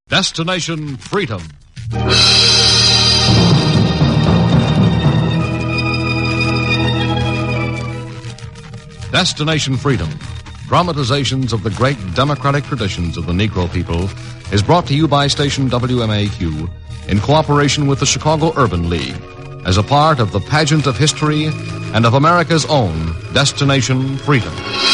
Destination Freedom. Destination Freedom, dramatizations of the great democratic traditions of the Negro people, is brought to you by station WMAQ in cooperation with the Chicago Urban League as a part of the pageant of history and of America's own Destination Freedom.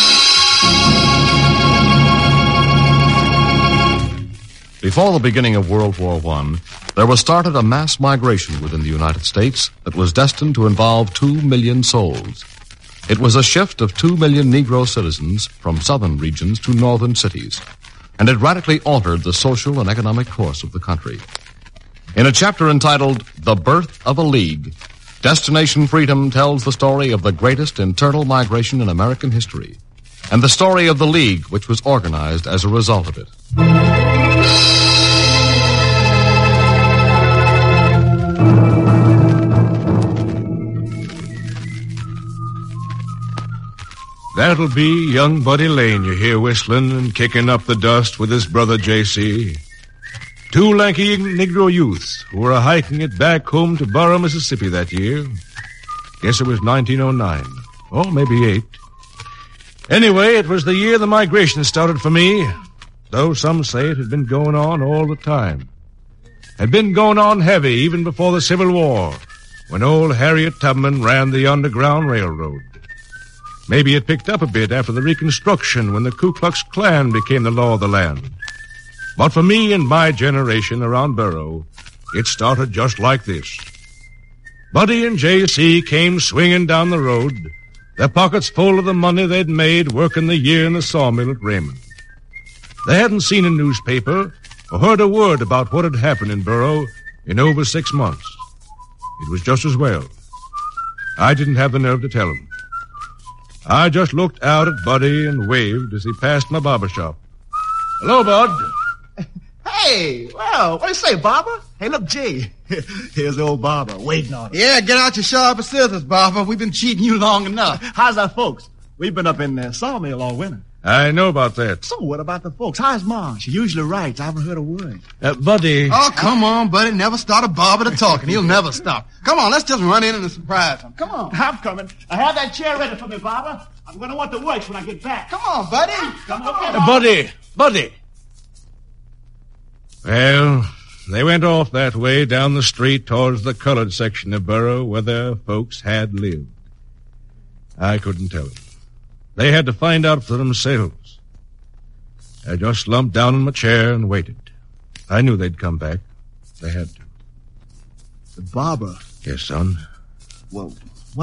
Before the beginning of World War I, there was started a mass migration within the United States that was destined to involve 2 million souls. It was a shift of 2 million Negro citizens from southern regions to northern cities, and it radically altered the social and economic course of the country. In a chapter entitled The Birth of a League, Destination Freedom tells the story of the greatest internal migration in American history, and the story of the League which was organized as a result of it. That'll be young Buddy Lane you hear whistling and kicking up the dust with his brother J.C. Two lanky Negro youths who were hiking it back home to Burrough, Mississippi that year. Guess it was 1909, or maybe 8. Anyway, it was the year the migration started for me, though some say it had been going on all the time. Had been going on heavy even before the Civil War, when old Harriet Tubman ran the Underground Railroad. Maybe it picked up a bit after the Reconstruction when the Ku Klux Klan became the law of the land. But for me and my generation around Burrough, it started just like this. Buddy and J.C. came swinging down the road, their pockets full of the money they'd made working the year in the sawmill at Raymond. They hadn't seen a newspaper or heard a word about what had happened in Burrough in over 6 months. It was just as well. I didn't have the nerve to tell them. I just looked out at Buddy and waved as he passed my barber shop. Hello, Bud. Hey, well, what do you say, Barber? Hey, look, Jay. Here's the old Barber waiting on us. Yeah, get out your sharper scissors, Barber. We've been cheating you long enough. How's our folks? We've been up in the sawmill all winter. I know about that. So what about the folks? How's Mom? She usually writes. I haven't heard a word. Buddy. Oh, come on, Buddy. Never start a Barber to talking. He'll never stop. Come on, let's just run in and surprise him. Come on. I'm coming. I have that chair ready for me, Barber. I'm going to want the works when I get back. Come on, Buddy. Come on. Buddy. Well, they went off that way down the street towards the colored section of Burrough where their folks had lived. I couldn't tell them. They had to find out for themselves. I just slumped down in my chair and waited. I knew they'd come back. They had to. Barber. Yes, son? Well,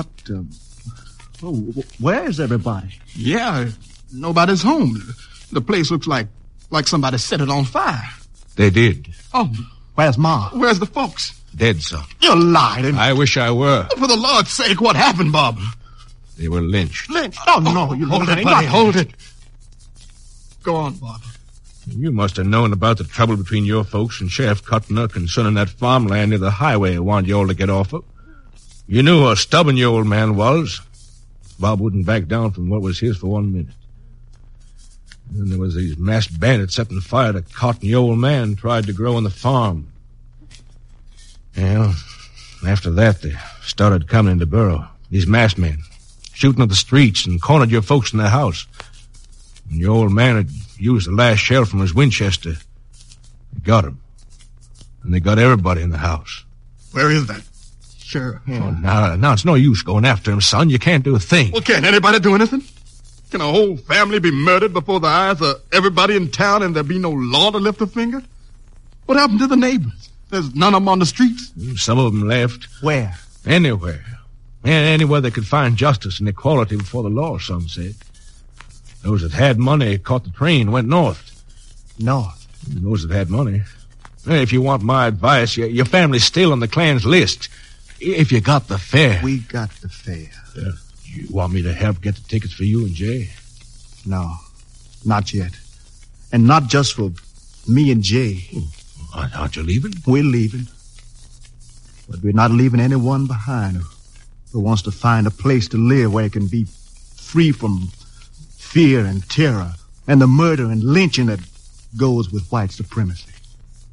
where's everybody? Yeah, nobody's home. The place looks like somebody set it on fire. They did. Oh, Where's Mom? Where's the folks? Dead, son. You're lying. I wish I were. For the Lord's sake, what happened, Barber? They were lynched. Lynched? Oh, no, you hold it, buddy, hold it. Go on, Barber. You must have known about the trouble between your folks and Sheriff Cutner concerning that farmland near the highway I wanted you all to get off of. You knew how stubborn your old man was. Bob wouldn't back down from what was his for 1 minute. And then there was these masked bandits setting fire to cotton your old man tried to grow on the farm. Well, after that, they started coming into Burrough. These masked men, shooting up the streets and cornered your folks in their house. And your old man had used the last shell from his Winchester. They got him. And they got everybody in the house. Where is that? Sure. Yeah. Oh, now it's no use going after him, son. You can't do a thing. Well, can't anybody do anything? Can a whole family be murdered before the eyes of everybody in town and there be no law to lift a finger? What happened to the neighbors? There's none of them on the streets. Some of them left. Where? Anywhere. Anywhere they could find justice and equality before the law, some said. Those that had money caught the train, went north. North? Those that had money. If you want my advice, your family's still on the Klan's list. If you got the fare. We got the fare. You want me to help get the tickets for you and Jay? No, not yet. And not just for me and Jay. Aren't you leaving? We're leaving. But we're not leaving anyone behind who wants to find a place to live where it can be free from fear and terror and the murder and lynching that goes with white supremacy.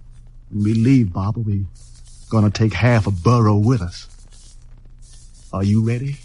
When we leave, Barbara, we're gonna take half a burro with us. Are you ready?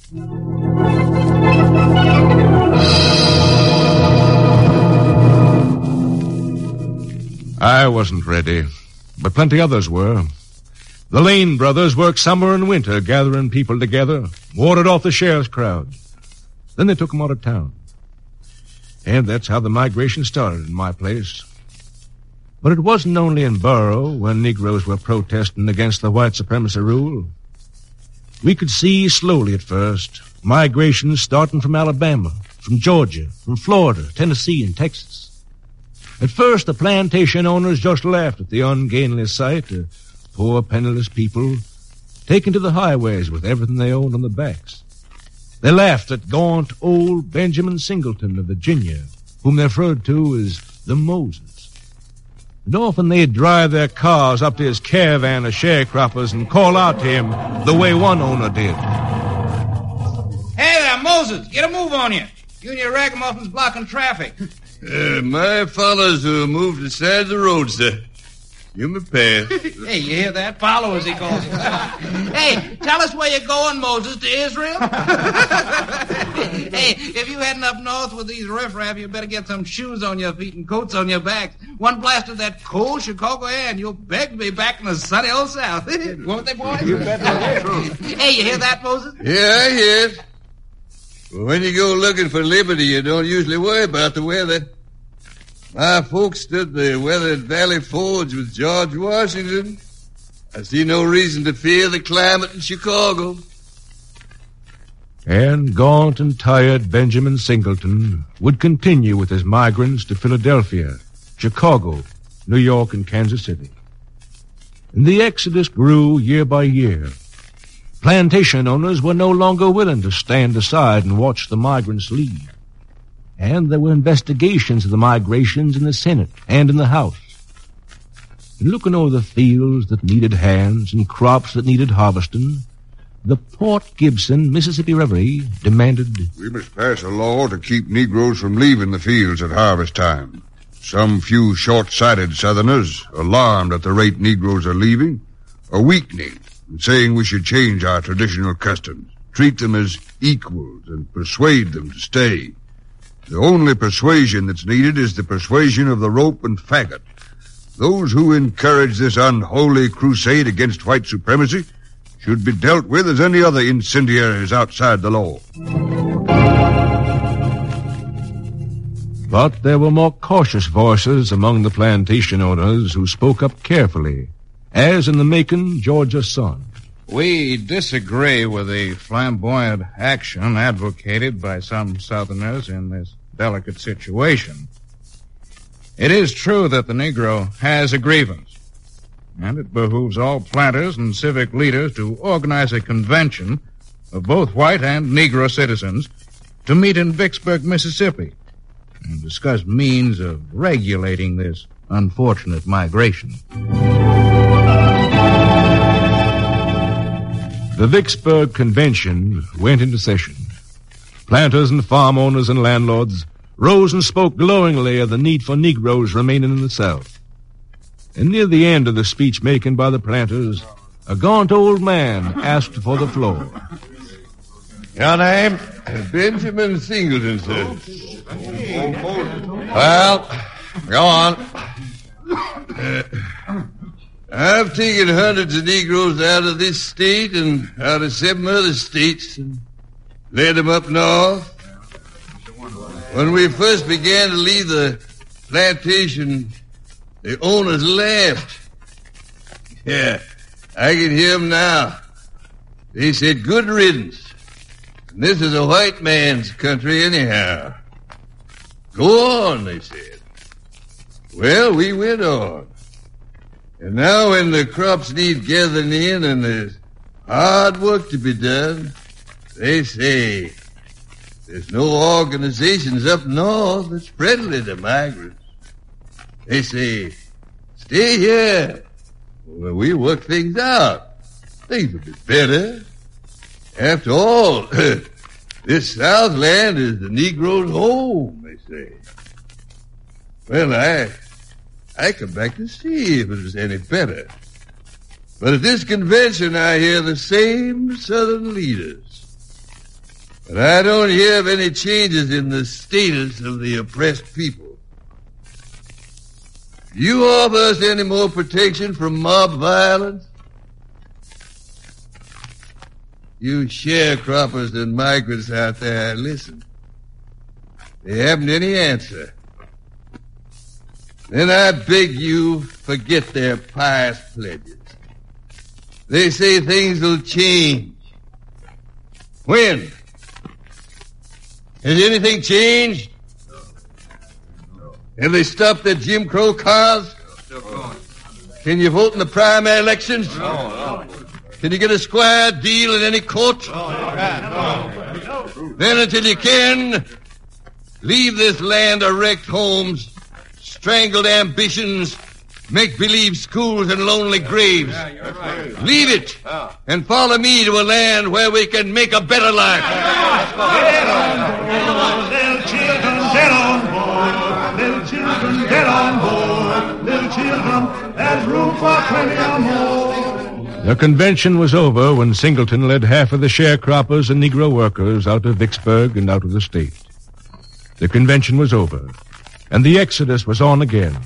I wasn't ready, but plenty others were. The Lane brothers worked summer and winter gathering people together, warded off the sheriff's crowd. Then they took them out of town. And that's how the migration started in my place. But it wasn't only in Burro when Negroes were protesting against the white supremacy rule. We could see slowly at first migration starting from Alabama, from Georgia, from Florida, Tennessee, and Texas. At first, the plantation owners just laughed at the ungainly sight of poor, penniless people taken to the highways with everything they owned on their backs. They laughed at gaunt old Benjamin Singleton of Virginia, whom they referred to as the Moses. And often they'd drive their cars up to his caravan of sharecroppers and call out to him the way one owner did. Hey there, Moses, get a move on you. You and your ragamuffins blocking traffic. My fellows who moved aside the road, sir. You may pass. Hey, you hear that? Follow, as he calls it. Hey, tell us where you're going, Moses, to Israel? Hey, if you heading up north with these riffraff, you better get some shoes on your feet and coats on your back. One blast of that cold Chicago air, and you'll beg to be back in the sunny old South. Won't they, boys? You bet. Hey, you hear that, Moses? Yeah, I hear it. Well, when you go looking for liberty, you don't usually worry about the weather. My folks stood the weathered Valley Forge with George Washington. I see no reason to fear the climate in Chicago. And gaunt and tired Benjamin Singleton would continue with his migrants to Philadelphia, Chicago, New York, and Kansas City. And the exodus grew year by year. Plantation owners were no longer willing to stand aside and watch the migrants leave. And there were investigations of the migrations in the Senate and in the House. And looking over the fields that needed hands and crops that needed harvesting, the Port Gibson Mississippi Reverie demanded, "We must pass a law to keep Negroes from leaving the fields at harvest time. Some few short-sighted Southerners, alarmed at the rate Negroes are leaving, are weakening and saying we should change our traditional customs, treat them as equals, and persuade them to stay. The only persuasion that's needed is the persuasion of the rope and faggot. Those who encourage this unholy crusade against white supremacy should be dealt with as any other incendiaries outside the law." But there were more cautious voices among the plantation owners who spoke up carefully, as in the Macon, Georgia Sun. We disagree with the flamboyant action advocated by some Southerners in this delicate situation. It is true that the Negro has a grievance, and it behooves all planters and civic leaders to organize a convention of both white and Negro citizens to meet in Vicksburg, Mississippi, and discuss means of regulating this unfortunate migration. The Vicksburg Convention went into session. Planters and farm owners and landlords rose and spoke glowingly of the need for Negroes remaining in the South. And near the end of the speech making by the planters, a gaunt old man asked for the floor. Your name? Benjamin Singleton, sir. Well, go on. I've taken hundreds of Negroes out of this state and out of 7 other states and led them up north. When we first began to leave the plantation, the owners laughed. Yeah, I can hear them now. They said, "Good riddance. And this is a white man's country anyhow." "Go on," they said. Well, we went on. And now when the crops need gathering in and there's hard work to be done, they say there's no organizations up north that's friendly to migrants. They say, "Stay here. Well, we work things out. Things will be better. After all, this Southland is the Negro's home," they say. Well, I come back to see if it was any better. But at this convention, I hear the same Southern leaders. But I don't hear of any changes in the status of the oppressed people. You offer us any more protection from mob violence? You sharecroppers and migrants out there, listen. They haven't any answer. Then I beg you, forget their pious pledges. They say things will change. When? Has anything changed? No. Have they stopped their Jim Crow cars? Still going. Can you vote in the primary elections? No. Can you get a square deal in any court? No. Then until you can, leave this land of wrecked homes, strangled ambitions, make-believe schools and lonely graves. Yeah, you're right. Leave it and follow me to a land where we can make a better life. Get on board, little children, get on board. Little children, get on board. Little children, there's room for 20 or more. The convention was over when Singleton led half of the sharecroppers and Negro workers out of Vicksburg and out of the state. The convention was over, and the exodus was on again.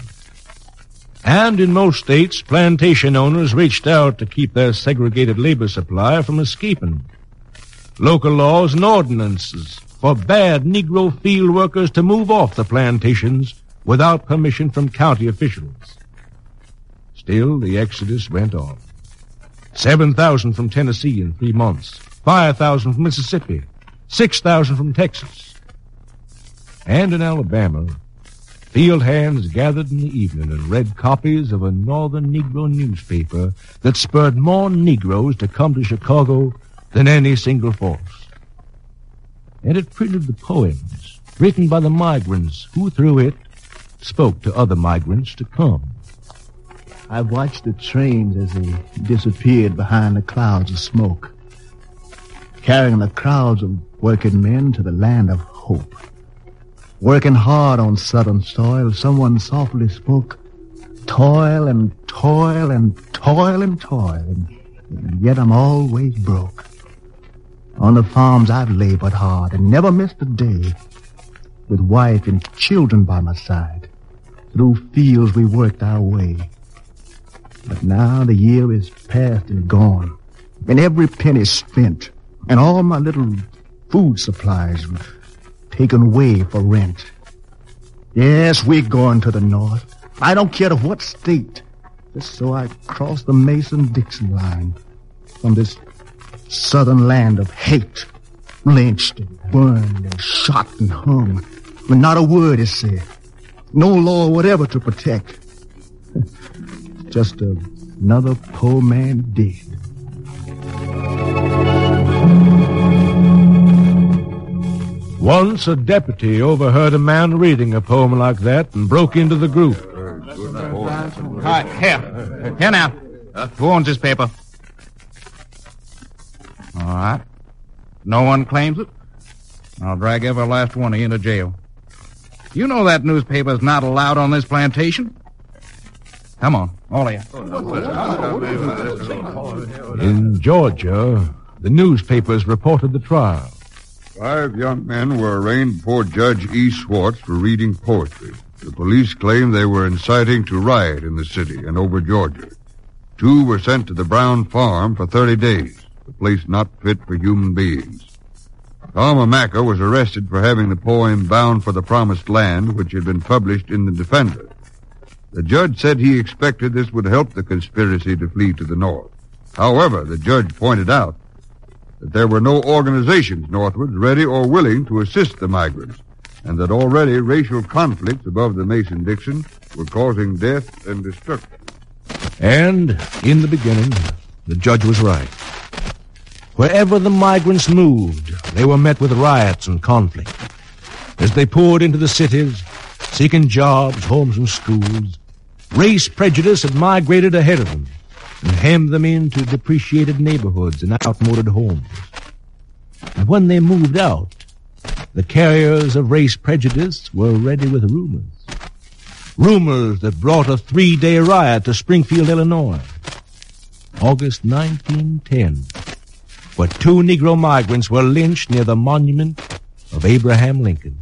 And in most states, plantation owners reached out to keep their segregated labor supply from escaping. Local laws and ordinances forbade Negro field workers to move off the plantations without permission from county officials. Still, the exodus went on. 7,000 from Tennessee in 3 months, 5,000 from Mississippi, 6,000 from Texas. And in Alabama, field hands gathered in the evening and read copies of a Northern Negro newspaper that spurred more Negroes to come to Chicago than any single force. And it printed the poems written by the migrants who, through it, spoke to other migrants to come. I watched the trains as they disappeared behind the clouds of smoke, carrying the crowds of working men to the land of hope. Working hard on Southern soil, someone softly spoke, toil and toil and toil and toil, and yet I'm always broke. On the farms I've labored hard and never missed a day, with wife and children by my side. Through fields we worked our way. But now the year is past and gone, and every penny spent, and all my little food supplies taken away for rent. Yes, we're going to the north. I don't care to what state, just so I cross the Mason-Dixon line from this southern land of hate, lynched and burned and shot and hung, when not a word is said, no law whatever to protect. Just another poor man dead. Once a deputy overheard a man reading a poem like that and broke into the group. Here now. Who owns this paper? All right. No one claims it? I'll drag every last one of you into jail. You know that newspaper's not allowed on this plantation? Come on, all of you. In Georgia, the newspapers reported the trial. 5 young men were arraigned before Judge E. Swartz for reading poetry. The police claimed they were inciting to riot in the city and over Georgia. 2 were sent to the Brown farm for 30 days, a place not fit for human beings. Tom Amacker was arrested for having the poem Bound for the Promised Land, which had been published in the Defender. The judge said he expected this would help the conspiracy to flee to the north. However, the judge pointed out that there were no organizations northward ready or willing to assist the migrants, and that already racial conflicts above the Mason-Dixon were causing death and destruction. And, in the beginning, the judge was right. Wherever the migrants moved, they were met with riots and conflict. As they poured into the cities, seeking jobs, homes, and schools, race prejudice had migrated ahead of them and hemmed them into depreciated neighborhoods and outmoded homes. And when they moved out, the carriers of race prejudice were ready with rumors. Rumors that brought a 3-day riot to Springfield, Illinois. August 1910, where 2 Negro migrants were lynched near the monument of Abraham Lincoln.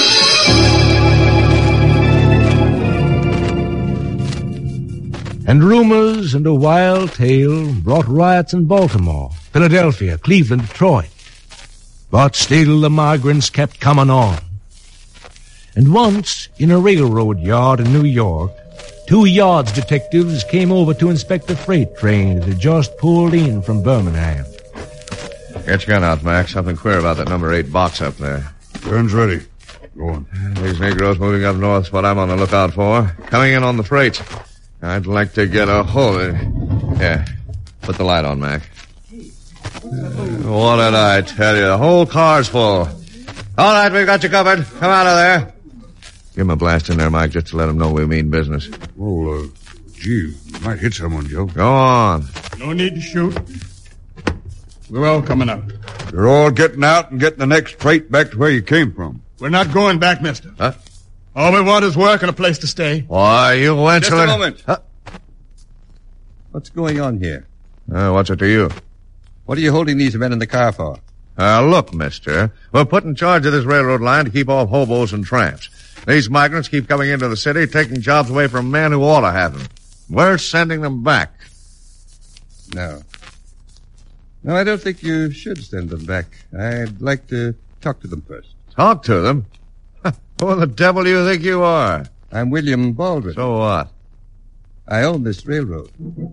And rumors and a wild tale brought riots in Baltimore, Philadelphia, Cleveland, Detroit. But still the migrants kept coming on. And once, in a railroad yard in New York, 2 yards detectives came over to inspect a freight train that had just pulled in from Birmingham. Get your gun out, Mac. Something queer about that number 8 box up there. Gun's ready. Go on. These Negroes moving up north is what I'm on the lookout for. Coming in on the freight. I'd like to get a hold of it. Yeah. Put the light on, Mac. What did I tell you? The whole car's full. All right, we've got you covered. Come out of there. Give him a blast in there, Mike, just to let him know we mean business. Oh, gee, you might hit someone, Joe. Go on. No need to shoot. We're all coming up. You're all getting out and getting the next freight back to where you came from. We're not going back, mister. Huh? All we want is work and a place to stay. Why, you went Just to... a moment. Huh? What's going on here? What's it to you? What are you holding these men in the car for? Look, mister, we're put in charge of this railroad line to keep off hobos and tramps. These migrants keep coming into the city, taking jobs away from men who ought to have them. We're sending them back. No. No, I don't think you should send them back. I'd like to talk to them first. Talk to them? Who the devil do you think you are? I'm William Baldwin. So what? I own this railroad.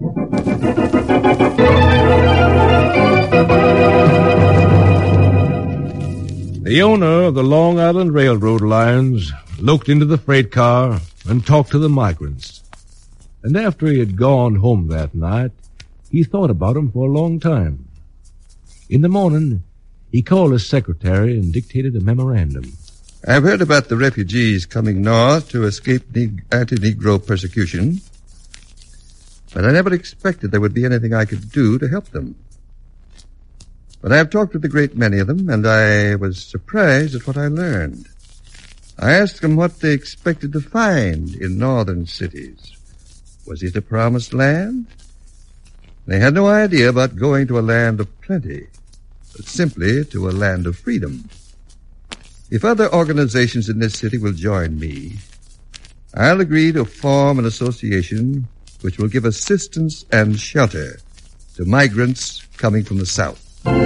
The owner of the Long Island Railroad lines looked into the freight car and talked to the migrants. And after he had gone home that night, he thought about them for a long time. In the morning, he called his secretary and dictated a memorandum. I've heard about the refugees coming north to escape anti-Negro persecution, but I never expected there would be anything I could do to help them. But I have talked with a great many of them, and I was surprised at what I learned. I asked them what they expected to find in northern cities. Was it a promised land? They had no idea about going to a land of plenty, but simply to a land of freedom. If other organizations in this city will join me, I'll agree to form an association which will give assistance and shelter to migrants coming from the South.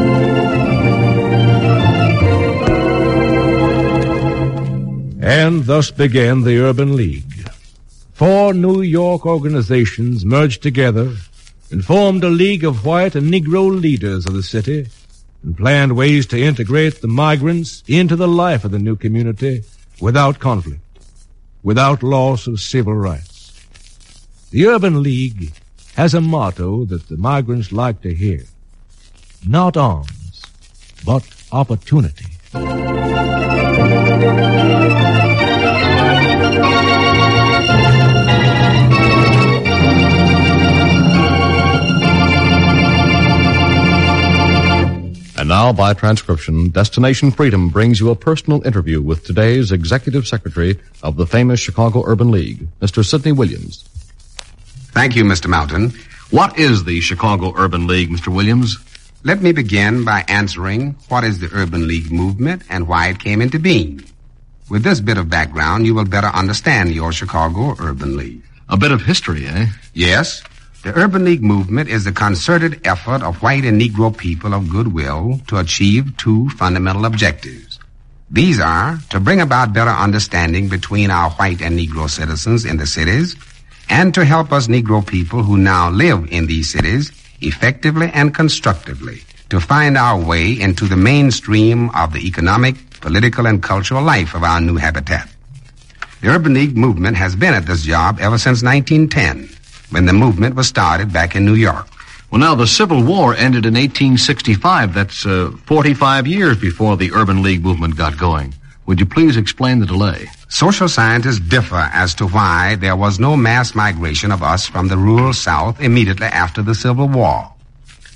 And thus began the Urban League. 4 New York organizations merged together and formed a league of white and Negro leaders of the city and planned ways to integrate the migrants into the life of the new community without conflict, without loss of civil rights. The Urban League has a motto that the migrants like to hear. Not arms, but opportunity. And now, by transcription, Destination Freedom brings you a personal interview with today's Executive Secretary of the famous Chicago Urban League, Mr. Sidney Williams. Thank you, Mr. Melton. What is the Chicago Urban League, Mr. Williams? Let me begin by answering what is the Urban League movement and why it came into being. With this bit of background, you will better understand your Chicago Urban League. A bit of history, eh? Yes. The Urban League movement is the concerted effort of white and Negro people of goodwill to achieve 2 fundamental objectives. These are to bring about better understanding between our white and Negro citizens in the cities and to help us Negro people who now live in these cities effectively and constructively to find our way into the mainstream of the economic, political, and cultural life of our new habitat. The Urban League movement has been at this job ever since 1910, when the movement was started back in New York. Well, now, the Civil War ended in 1865. That's 45 years before the Urban League movement got going. Would you please explain the delay? Social scientists differ as to why there was no mass migration of us from the rural South immediately after the Civil War.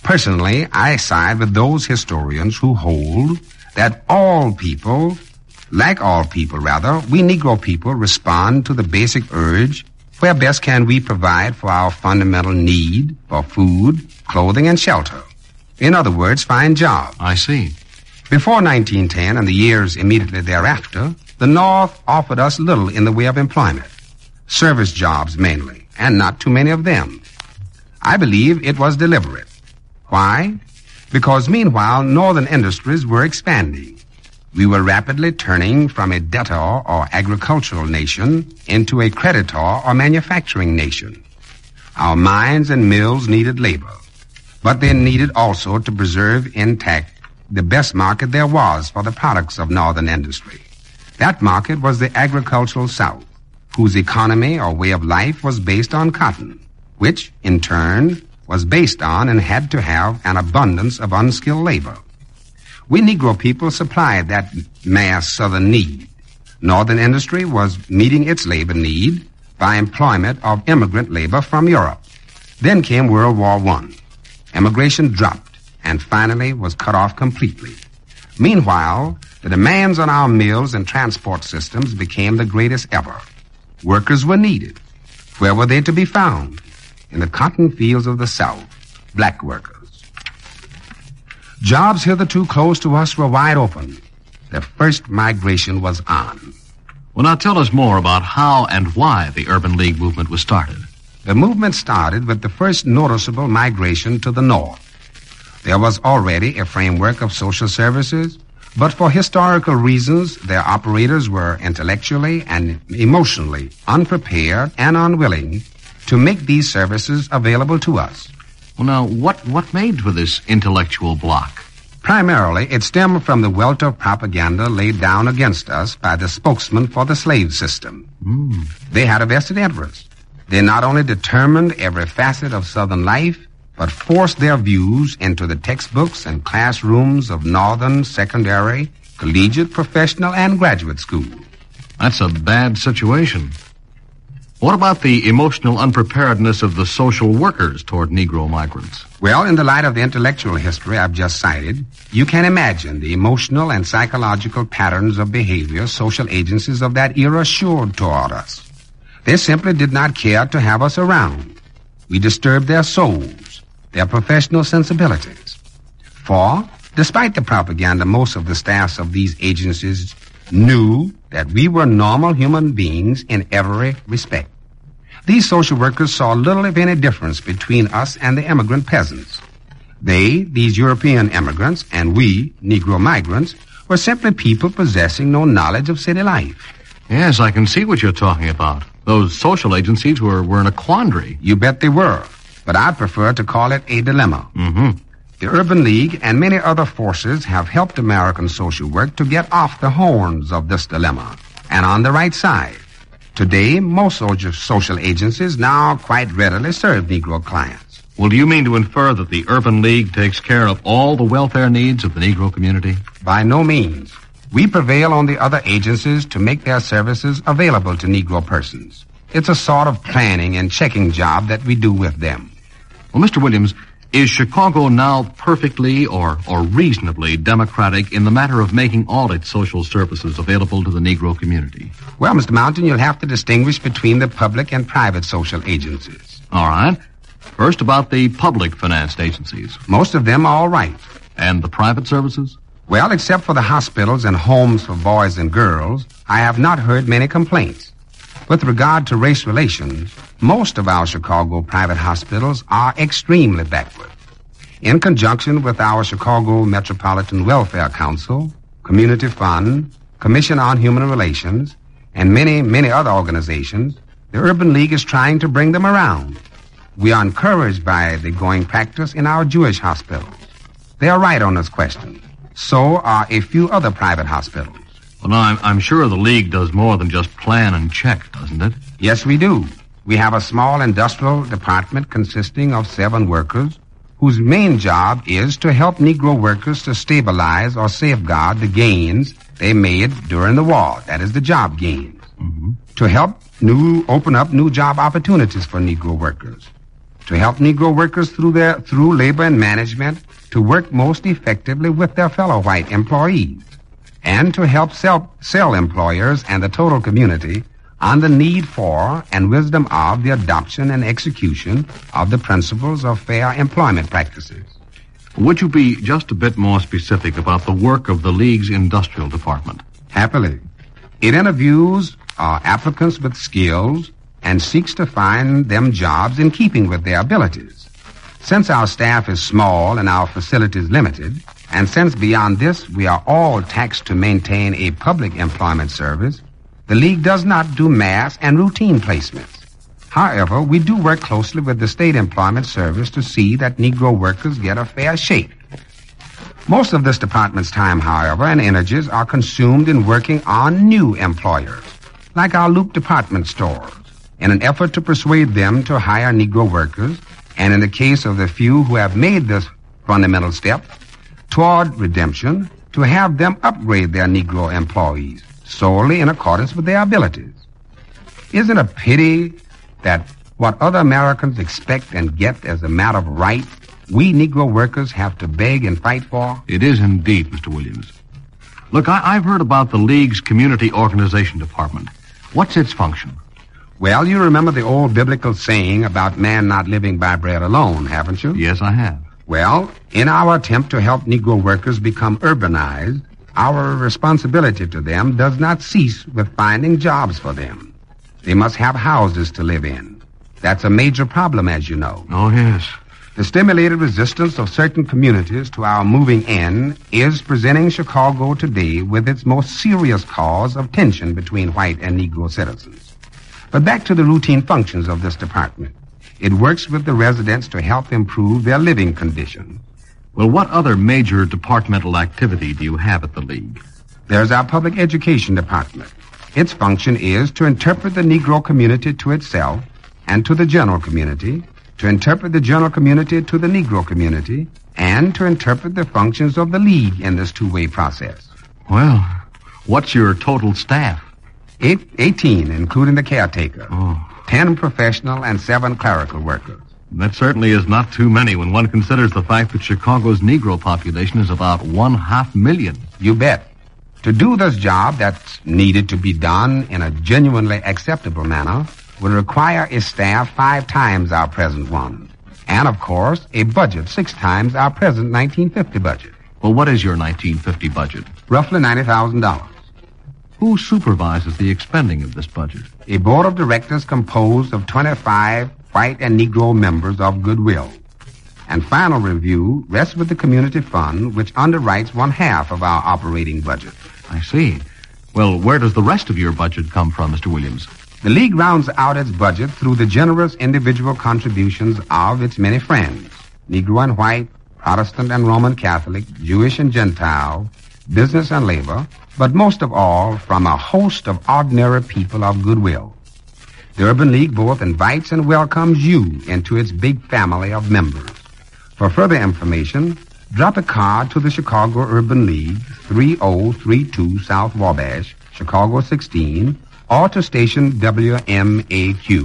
Personally, I side with those historians who hold that all people Like all people, rather, we Negro people respond to the basic urge, where best can we provide for our fundamental need for food, clothing, and shelter. In other words, find jobs. I see. Before 1910 and the years immediately thereafter, the North offered us little in the way of employment. Service jobs mainly, and not too many of them. I believe it was deliberate. Why? Because meanwhile, Northern industries were expanding. We were rapidly turning from a debtor or agricultural nation into a creditor or manufacturing nation. Our mines and mills needed labor, but they needed also to preserve intact the best market there was for the products of Northern industry. That market was the agricultural South, whose economy or way of life was based on cotton, which, in turn, was based on and had to have an abundance of unskilled labor. We Negro people supplied that mass Southern need. Northern industry was meeting its labor need by employment of immigrant labor from Europe. Then came World War I. Immigration dropped and finally was cut off completely. Meanwhile, the demands on our mills and transport systems became the greatest ever. Workers were needed. Where were they to be found? In the cotton fields of the South, black workers. Jobs hitherto closed to us were wide open. The first migration was on. Well, now tell us more about how and why the Urban League movement was started. The movement started with the first noticeable migration to the North. There was already a framework of social services, but for historical reasons, their operators were intellectually and emotionally unprepared and unwilling to make these services available to us. Well, now, what made for this intellectual block? Primarily, it stemmed from the welter of propaganda laid down against us by the spokesman for the slave system. They had a vested interest. They not only determined every facet of Southern life, but forced their views into the textbooks and classrooms of Northern secondary, collegiate, professional, and graduate schools. That's a bad situation. What about the emotional unpreparedness of the social workers toward Negro migrants? Well, in the light of the intellectual history I've just cited, you can imagine the emotional and psychological patterns of behavior social agencies of that era showed toward us. They simply did not care to have us around. We disturbed their souls, their professional sensibilities. For, despite the propaganda, most of the staffs of these agencies knew that we were normal human beings in every respect. These social workers saw little, if any, difference between us and the immigrant peasants. They, these European immigrants, and we, Negro migrants, were simply people possessing no knowledge of city life. Yes, I can see what you're talking about. Those social agencies were in a quandary. You bet they were, but I prefer to call it a dilemma. The Urban League and many other forces have helped American social work to get off the horns of this dilemma and on the right side. Today, most social agencies now quite readily serve Negro clients. Well, do you mean to infer that the Urban League takes care of all the welfare needs of the Negro community? By no means. We prevail on the other agencies to make their services available to Negro persons. It's a sort of planning and checking job that we do with them. Well, Mr. Williams, is Chicago now perfectly or reasonably democratic in the matter of making all its social services available to the Negro community? Well, Mr. Mountain, you'll have to distinguish between the public and private social agencies. All right. First, about the public-financed agencies. Most of them are all right. And the private services? Well, except for the hospitals and homes for boys and girls, I have not heard many complaints. With regard to race relations, most of our Chicago private hospitals are extremely backward. In conjunction with our Chicago Metropolitan Welfare Council, Community Fund, Commission on Human Relations, and many, many other organizations, the Urban League is trying to bring them around. We are encouraged by the going practice in our Jewish hospitals. They are right on this question. So are a few other private hospitals. Well, now, I'm sure the League does more than just plan and check, doesn't it? Yes, we do. We have a small industrial department consisting of 7 workers whose main job is to help Negro workers to stabilize or safeguard the gains they made during the war. That is the job gains. To help open up new job opportunities for Negro workers. To help Negro workers through labor and management to work most effectively with their fellow white employees. and to help sell employers and the total community on the need for and wisdom of the adoption and execution of the principles of fair employment practices. Would you be just a bit more specific about the work of the League's industrial department? Happily. It interviews applicants with skills and seeks to find them jobs in keeping with their abilities. Since our staff is small and our facilities limited, and since beyond this we are all taxed to maintain a public employment service, the League does not do mass and routine placements. However, we do work closely with the State Employment Service to see that Negro workers get a fair shake. Most of this department's time, however, and energies are consumed in working on new employers, like our Loop department stores, in an effort to persuade them to hire Negro workers, and in the case of the few who have made this fundamental step toward redemption, to have them upgrade their Negro employees solely in accordance with their abilities. Isn't it a pity that what other Americans expect and get as a matter of right, we Negro workers have to beg and fight for? It is indeed, Mr. Williams. Look, I've heard about the League's Community Organization Department. What's its function? Well, you remember the old biblical saying about man not living by bread alone, haven't you? Yes, I have. Well, in our attempt to help Negro workers become urbanized, our responsibility to them does not cease with finding jobs for them. They must have houses to live in. That's a major problem, as you know. Oh, yes. The stimulated resistance of certain communities to our moving in is presenting Chicago today with its most serious cause of tension between white and Negro citizens. But back to the routine functions of this department. It works with the residents to help improve their living conditions. Well, what other major departmental activity do you have at the League? There's our public education department. Its function is to interpret the Negro community to itself and to the general community, to interpret the general community to the Negro community, and to interpret the functions of the League in this two-way process. Well, what's your total staff? 18, including the caretaker. 10 professional and 7 clerical workers. That certainly is not too many when one considers the fact that Chicago's Negro population is about 500,000. You bet. To do this job that's needed to be done in a genuinely acceptable manner would require a staff 5 times our present one. And, of course, a budget 6 times our present 1950 budget. Well, what is your 1950 budget? Roughly $90,000. Who supervises the expending of this budget? A board of directors composed of 25 white and Negro members of goodwill. And final review rests with the community fund, which underwrites 1/2 of our operating budget. I see. Well, where does the rest of your budget come from, Mr. Williams? The League rounds out its budget through the generous individual contributions of its many friends, Negro and white, Protestant and Roman Catholic, Jewish and Gentile, business and labor, but most of all from a host of ordinary people of goodwill. The Urban League both invites and welcomes you into its big family of members. For further information, drop a card to the Chicago Urban League, 3032 South Wabash, Chicago 16, or to station WMAQ.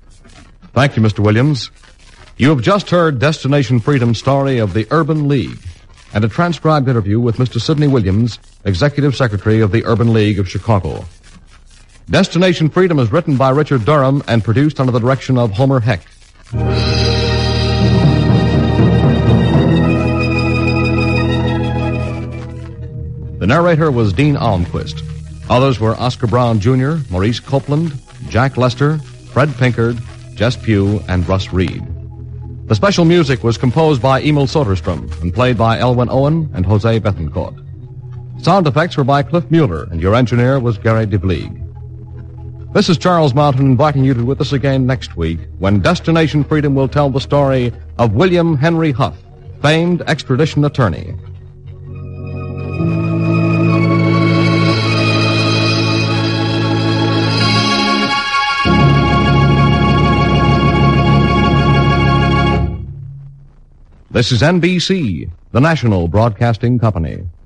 Thank you, Mr. Williams. You have just heard Destination Freedom's story of the Urban League and a transcribed interview with Mr. Sidney Williams, Executive Secretary of the Urban League of Chicago. Destination Freedom is written by Richard Durham and produced under the direction of Homer Heck. The narrator was Dean Almquist. Others were Oscar Brown Jr., Maurice Copeland, Jack Lester, Fred Pinkard, Jess Pugh, and Russ Reed. The special music was composed by Emil Soderstrom and played by Elwin Owen and Jose Bethencourt. Sound effects were by Cliff Mueller, and your engineer was Gary DeVlieg. This is Charles Mountain inviting you to be with us again next week when Destination Freedom will tell the story of William Henry Huff, famed extradition attorney. This is NBC, the national broadcasting company.